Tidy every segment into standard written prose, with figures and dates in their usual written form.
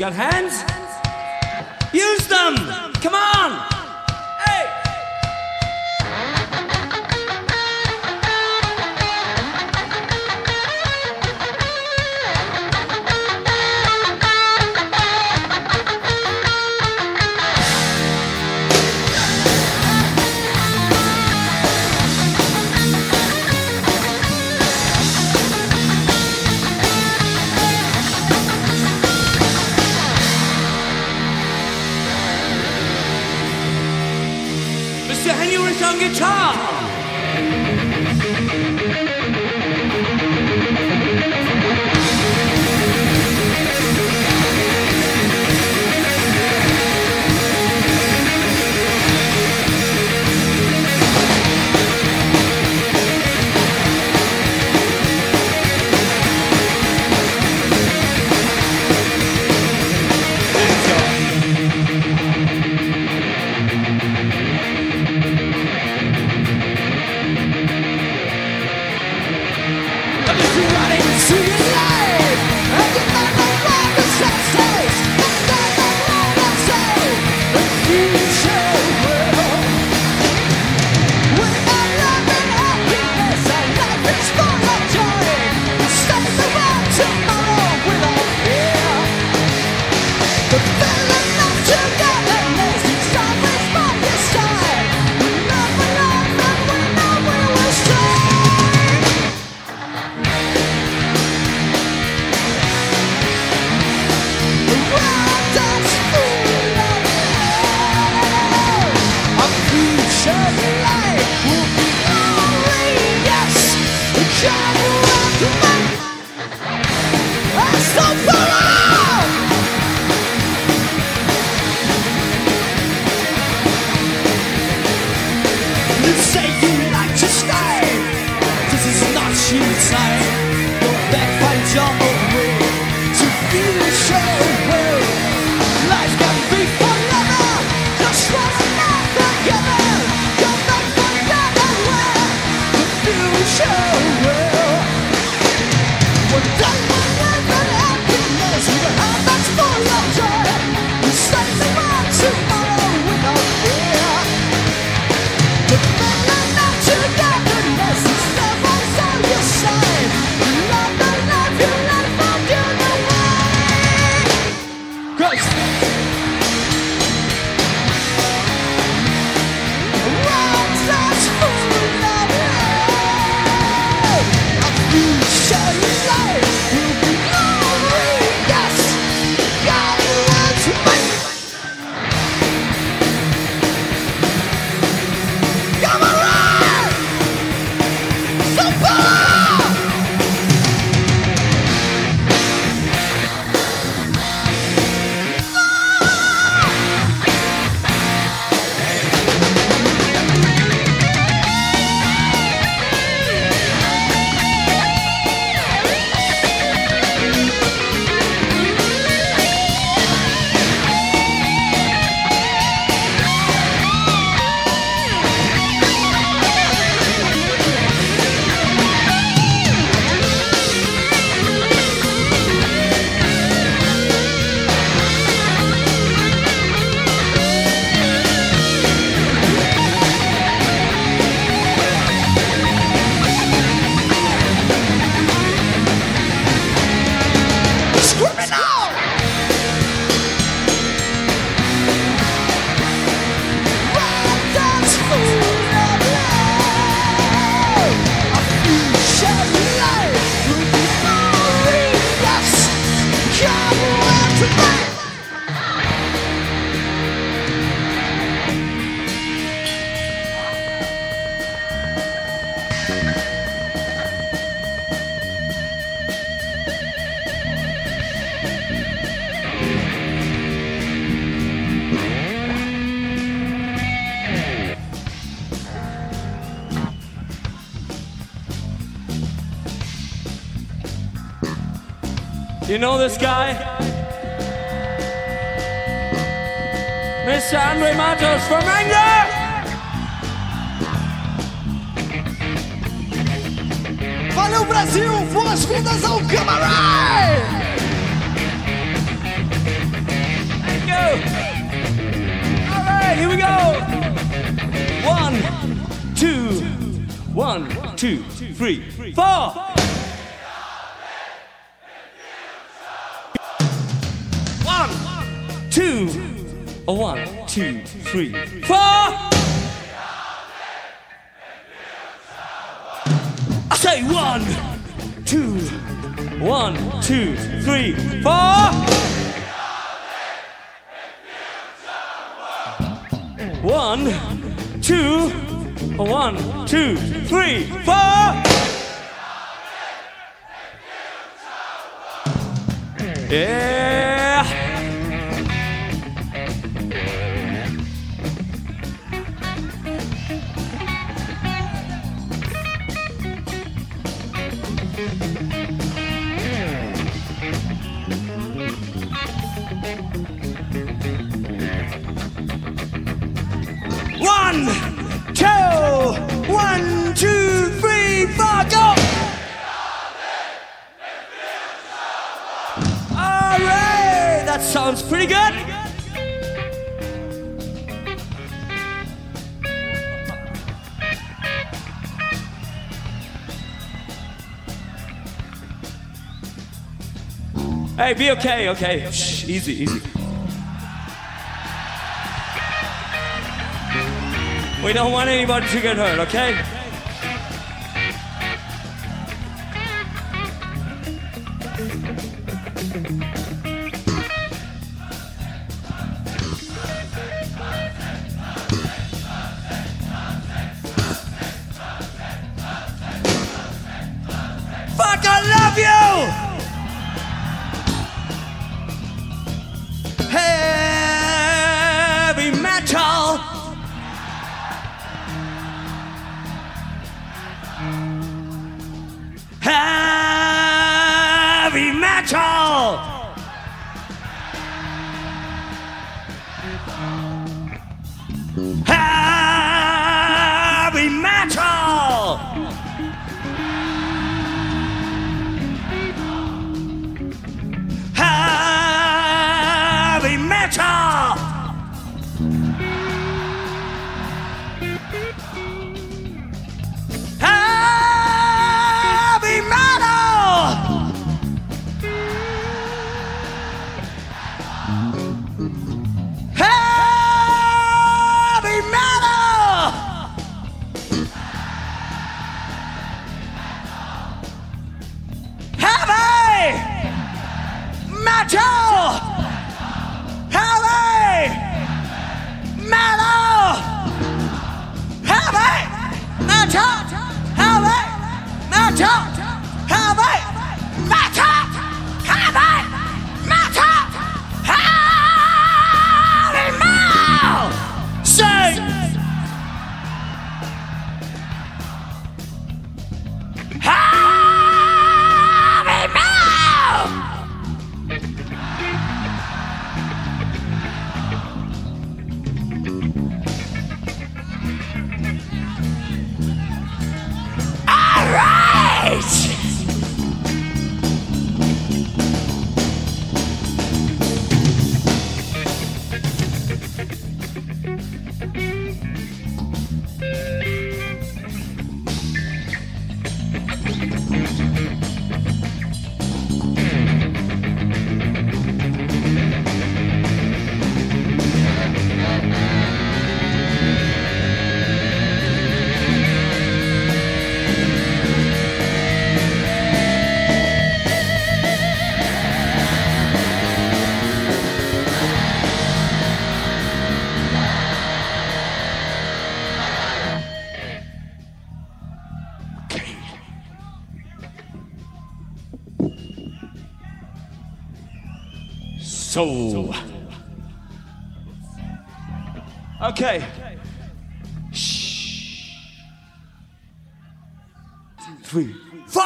got hands? Use them! Come on! Hey! Mr. Henry's on guitar. You know this guy? Mr. Andre Matos from Anger! Valeu, Brasil! Boas-vindas ao Camarão! two, three, four. 1, 2, 1, 2, 3, 4. I say 1, 2, 1, 2, 3, 4. 1, 2, 1, 2, 3, 4. Yeah. One, two, three, four, go! Alright, that sounds pretty good. Hey, be okay, okay. Shh, easy, easy. We don't want anybody to get hurt, okay? Fuck, I love you! Heavy metal! Heavy metal! Heavy metal! Heavy metal! So, okay. Shh. 3, 4.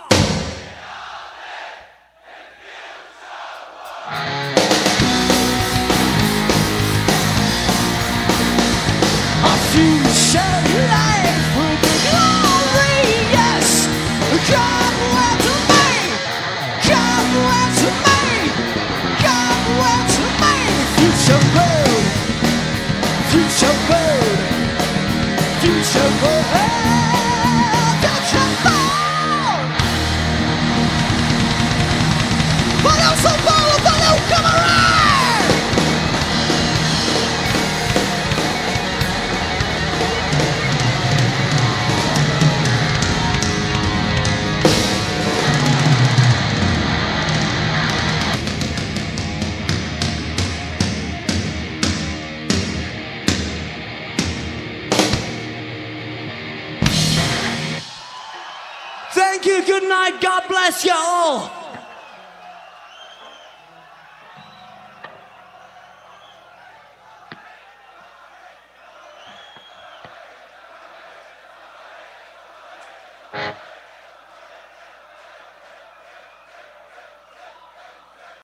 Our future life will be glorious. Come where to me, come where to me, come where to me. Future road, future road, future road. good night. God bless you all.